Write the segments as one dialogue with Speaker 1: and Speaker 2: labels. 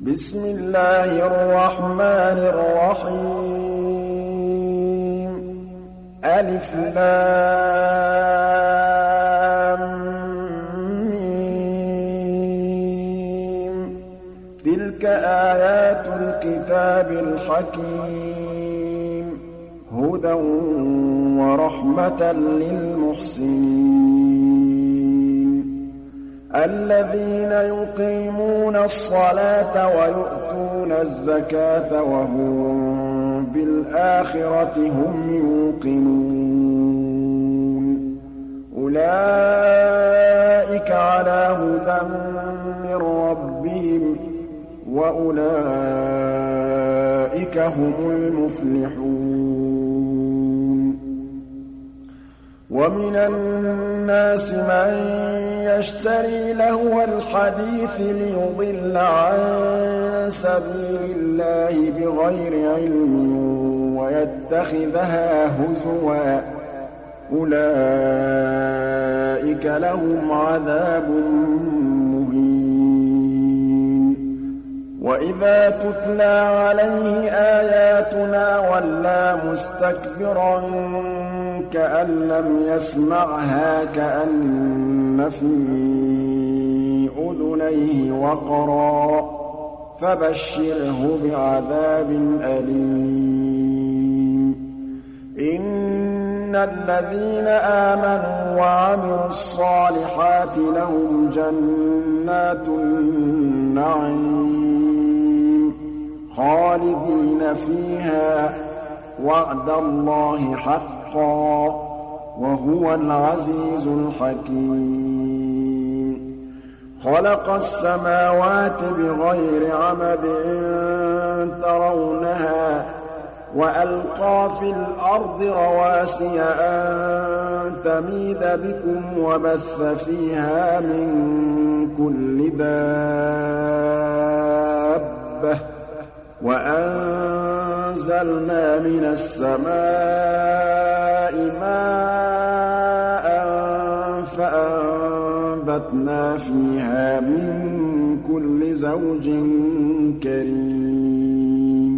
Speaker 1: بسم الله الرحمن الرحيم ألف لام ميم تلك آيات الكتاب الحكيم هدى ورحمة للمحسنين الذين يقيمون الصلاة ويؤتون الزكاة وهم بالآخرة هم يوقنون أولئك على هدى من ربهم وأولئك هم المفلحون ومن الناس من يشتري لهو الحديث ليضل عن سبيل الله بغير علم ويتخذها هزوا أولئك لهم عذاب مهين وإذا تتلى عليه آياتنا ولى مستكبرا كأن لم يسمعها كأن في أذنيه وقرا فبشره بعذاب أليم إن الذين آمنوا وعملوا الصالحات لهم جنات النعيم خالدين فيها وعد الله حقا وهو العزيز الحكيم خلق السماوات بغير عمد ترونها وألقى في الأرض رواسي أن تميد بكم وبث فيها من كل دابة وأنزلنا من السماء ماء فأنبتنا فيها من كل زوج كريم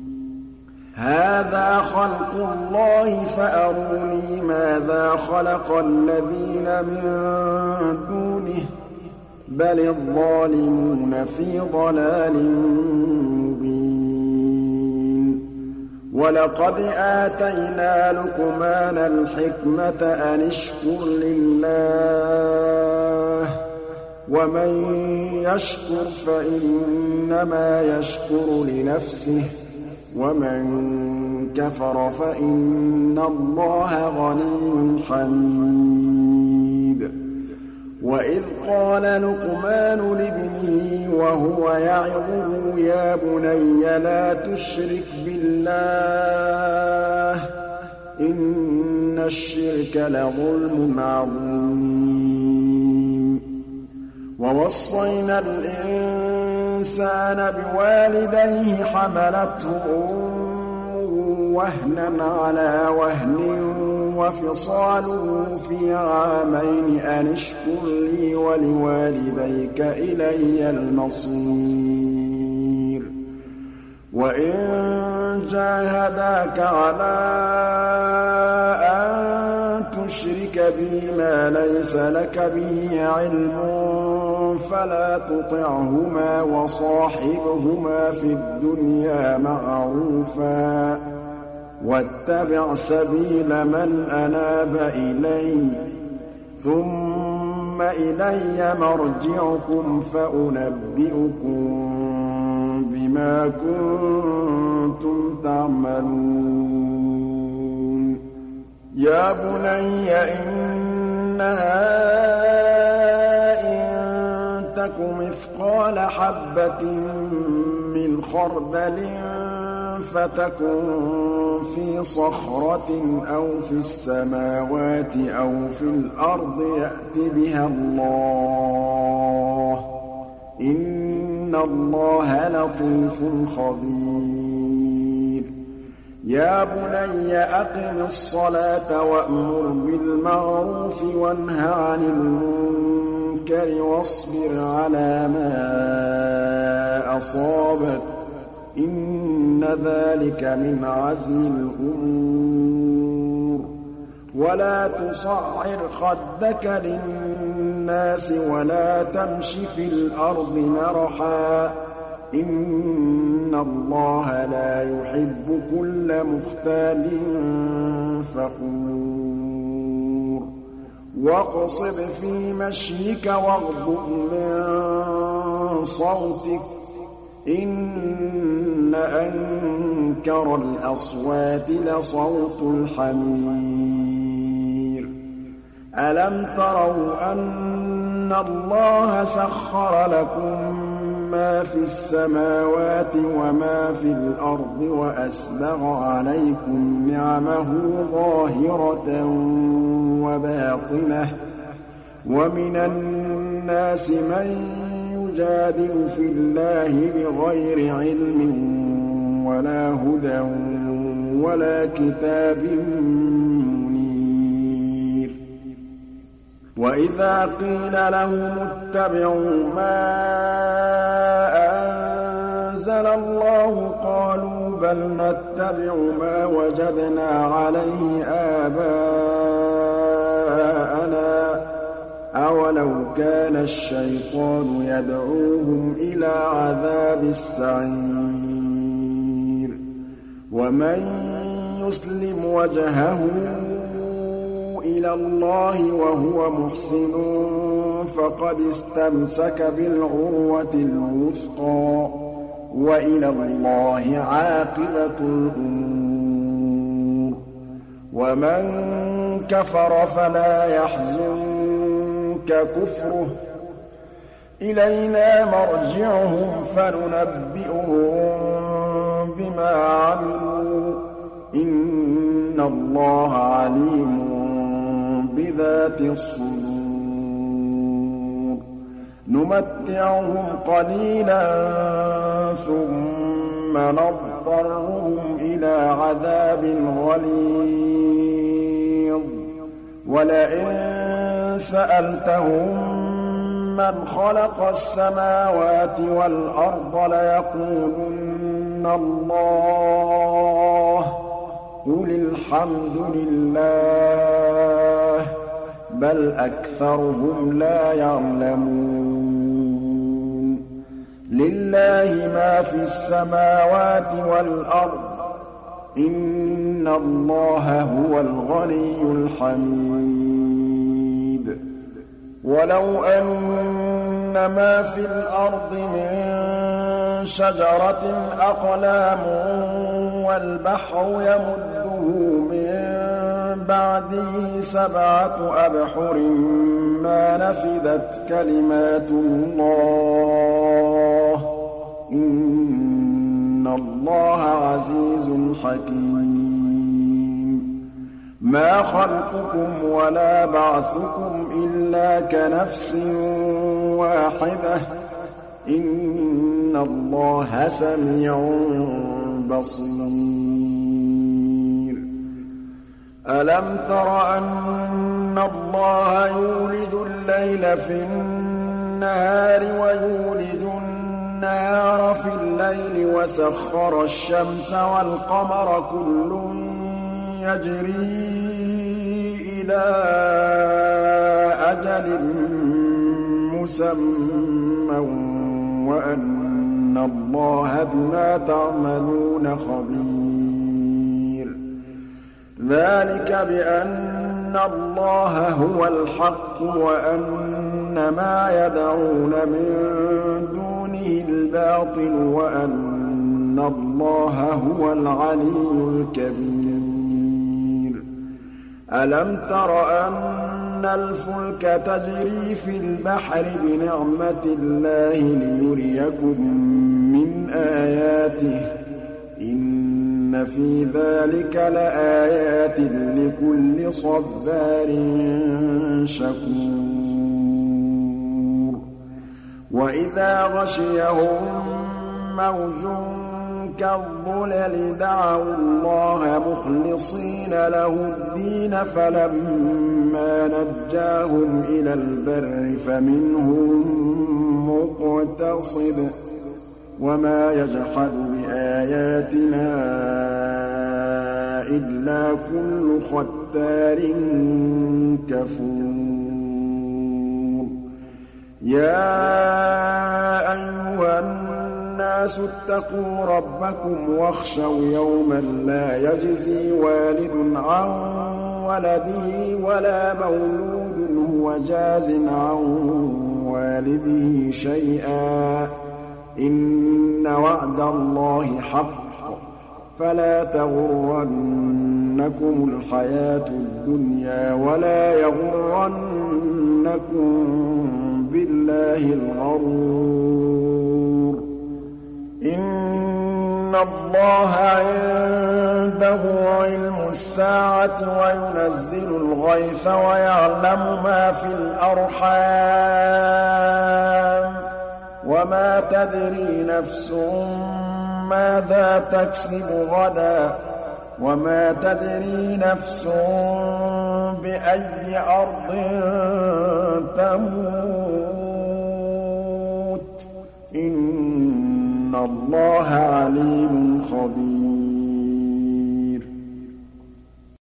Speaker 1: هذا خلق الله فأروني ماذا خلق الذين من دونه بل الظالمون في ضلال مبين ولقد آتينا لقمان الحكمة أن اشكر لله ومن يشكر فإنما يشكر لنفسه ومن كفر فإن الله غني حميد وإذ قال لقمان لابنه وهو يعظه يا بني لا تشرك بالله إن الشرك لظلم عظيم ووصينا الإنسان بوالديه حملته أمه وهنا على وهن وفصاله في عامين أن اشكر لي ولوالديك إلي المصير وإن جاهداك على أن تشرك بي ما ليس لك به علم فلا تطعهما وصاحبهما في الدنيا معروفا واتبع سبيل من أناب إلي ثم إلي مرجعكم فأنبئكم بما كنتم تعملون يا بني إنها إن تك مثقال حبة من خردل فتكن في صخرة أو في السماوات أو في الأرض يأت بها الله إن الله لطيف خبير يا بني أقم الصلاة وأمر بالمعروف وانه عن المنكر الْمُنكَرِ وَاصْبِرْ عَلَىٰ مَا أَصَابَكَ ۖ إِنَّ ذَٰلِكَ مِنْ عَزْمِ الْأُمُورِ وَلَا تُصَعِّرْ خَدَّكَ لِلنَّاسِ وَلَا تَمْشِ في الْأَرْضِ مَرَحًا ۖ إِنَّ اللَّهَ لَا يُحِبُّ كُلَّ مُخْتَالٍ فَخُورٍ وَاقْصِدْ فِي مَشْيِكَ وَاغْضُضْ مِن صَوْتِكَ ۚ إِنَّ أَنكَرَ الْأَصْوَاتِ لَصَوْتُ الْحَمِيرِ أَلَمْ تَرَوْا أَنَّ اللَّهَ سَخَّرَ لَكُم مَّا فِي السَّمَاوَاتِ وَمَا فِي الْأَرْضِ وَأَسْبَغَ عَلَيْكُمْ نِعَمَهُ ظَاهِرَةً وَبَاطِنَةً ۗ وَمِنَ النَّاسِ مَن يُجَادِلُ فِي اللَّهِ بِغَيْرِ عِلْمٍ وَلَا هُدًى وَلَا كِتَابٍ مُّنِيرٍ وَإِذَا قِيلَ لَهُمُ اتَّبِعُوا مَا أَنزَلَ اللَّهُ قَالُوا بَلْ نَتَّبِعُ مَا وَجَدْنَا عَلَيْهِ آبَاءَنَا ۚ أَوَلَوْ كَانَ الشَّيْطَانُ يَدْعُوهُمْ إِلَىٰ عَذَابِ السَّعِيرِ وَمَن يُسْلِمْ وَجْهَهُ إِلَى اللَّهِ وَهُوَ مُحْسِنٌ فَقَدِ اسْتَمْسَكَ بِالْعُرْوَةِ الْوُثْقَىٰ ۗ وَإِلَى اللَّهِ عَاقِبَةُ الْأُمُورِ وَمَن كَفَرَ فَلَا يَحْزُنكَ كُفْرُهُ ۚ إِلَيْنَا مَرْجِعُهُمْ فَنُنَبِّئُهُم بِمَا عَمِلُوا ۚ إِنَّ اللَّهَ عَلِيمٌ بِذَاتِ الصُّدُورِ نُمَتِّعُهُمْ قَلِيلًا ثُمَّ نَضْطَرُّهُمْ إِلَىٰ عَذَابٍ غَلِيظٍ وَلَئِن سَأَلْتَهُم مَّنْ خَلَقَ السَّمَاوَاتِ وَالْأَرْضَ لَيَقُولُنَّ اللَّهُ ۚ قُلِ الْحَمْدُ لِلَّهِ ۚ بَلْ أَكْثَرُهُمْ لَا يَعْلَمُونَ لِلَّهِ مَا فِي السَّمَاوَاتِ وَالْأَرْضِ ۚ إِنَّ اللَّهَ هُوَ الْغَنِيُّ الْحَمِيدُ وَلَوْ أَنَّ مَا فِي الْأَرْضِ مِن شَجَرَةٍ أَقْلَامٌ وَالْبَحْرُ يَمُدُّهُ مِن بَعْدِهِ سَبْعَةُ أَبْحُرٍ مَّا نَفِدَتْ كَلِمَاتُ اللَّهِ ۗ إِنَّ اللَّهَ عَزِيزٌ حَكِيمٌ مَا خَلْقُكُمْ وَلَا بَعْثُكُمْ إِلَّا كَنَفْسٍ وَاحِدَةٍ ۗ إِنَّ اللَّهَ سَمِيعٌ بَصِيرٌ أَلَمْ تَرَ أَنَّ اللَّهَ يُولِجُ اللَّيْلَ في النَّهَارِ وَيُولِجُ النَّهَارَ في اللَّيْلِ وَسَخَّرَ الشَّمْسَ وَالْقَمَرَ كُلٌّ يَجْرِي إِلَىٰ أَجَلٍ مُّسَمًّى وَأَنَّ اللَّهَ بِمَا تَعْمَلُونَ خَبِيرٌ ذَٰلِكَ بِأَنَّ اللَّهَ هُوَ الْحَقُّ وَأَنَّ مَا يَدْعُونَ مِن دُونِهِ الْبَاطِلُ وَأَنَّ اللَّهَ هُوَ الْعَلِيُّ الْكَبِيرُ أَلَمْ تَرَ أَنَّ الْفُلْكَ تَجْرِي فِي الْبَحْرِ بِنِعْمَتِ اللَّهِ لِيُرِيَكُم مِّنْ آيَاتِهِ ۚ إِنَّ فِي ذَٰلِكَ لَآيَاتٍ لِّكُلِّ صَبَّارٍ شَكُورٍ وَإِذَا غَشِيَهُم مَّوْجٌ كَالظُّلَلِ دَعَوُا اللَّهَ مُخْلِصِينَ لَهُ الدِّينَ فَلَمَّا نَجَّاهُمْ إِلَى الْبَرِّ فَمِنْهُم مُّقْتَصِدٌ ۚ وَمَا يَجْحَدُ بِآيَاتِنَا إِلَّا كُلُّ خَتَّارٍ كَفُورٍ يَا أَيُّهَا النَّاسُ اتَّقُوا رَبَّكُمْ وَاخْشَوْا يَوْمًا لَّا يَجْزِي وَالِدٌ عَن وَلَدِهِ وَلَا مَوْلُودٌ هُوَ جَازٍ عَن وَالِدِهِ شَيْئًا ۚ إِنَّ وَعْدَ اللَّهِ حَقٌّ ۖ فَلَا تَغُرَّنَّكُمُ الْحَيَاةُ الدُّنْيَا وَلَا يَغُرَّنَّكُم بِاللَّهِ الْغَرُورُ إِنَّ اللَّهَ عِندَهُ عِلْمُ السَّاعَةِ وَيُنَزِّلُ الْغَيْثَ وَيَعْلَمُ مَا فِي الْأَرْحَامِ ۖ وَمَا تَدْرِي نَفْسٌ مَّاذَا تَكْسِبُ غَدًا ۖ وَمَا تَدْرِي نَفْسٌ بِأَيِّ أَرْضٍ تَمُوتُ ۚ إِنَّ اللَّهَ عَلِيمٌ خَبِيرٌ